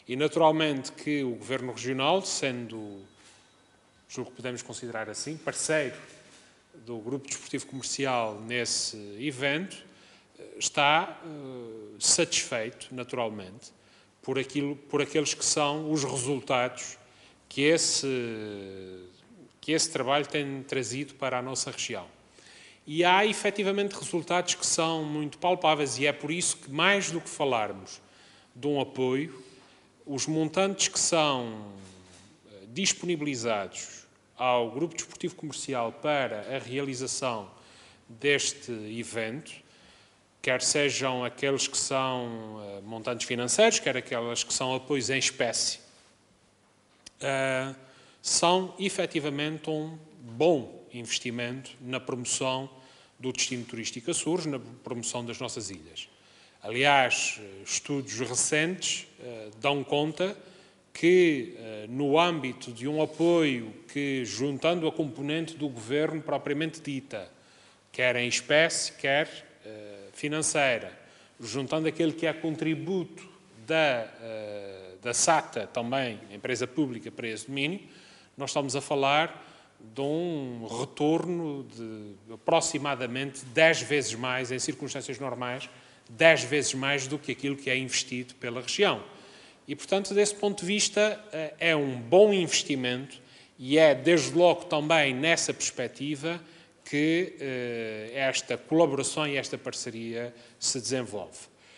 E, naturalmente, que o Governo Regional, sendo, julgo que podemos considerar assim, parceiro do Grupo Desportivo Comercial nesse evento, está satisfeito, naturalmente, por aqueles que são os resultados que esse trabalho tem trazido para a nossa região. E há, efetivamente, resultados que são muito palpáveis e é por isso que, mais do que falarmos de um apoio, os montantes que são disponibilizados ao Grupo Desportivo Comercial para a realização deste evento, quer sejam aqueles que são montantes financeiros, quer aqueles que são apoios em espécie, são efetivamente um bom investimento na promoção do destino turístico Açores, na promoção das nossas ilhas. Aliás, estudos recentes dão conta que, no âmbito de um apoio que, juntando a componente do governo propriamente dita, quer em espécie, quer financeira, juntando aquele que é contributo da SATA, também, empresa pública para esse domínio, nós estamos a falar de um retorno de aproximadamente 10 vezes mais, em circunstâncias normais, 10 vezes mais do que aquilo que é investido pela região. E, portanto, desse ponto de vista, é um bom investimento e é, desde logo, também nessa perspectiva que esta colaboração e esta parceria se desenvolve.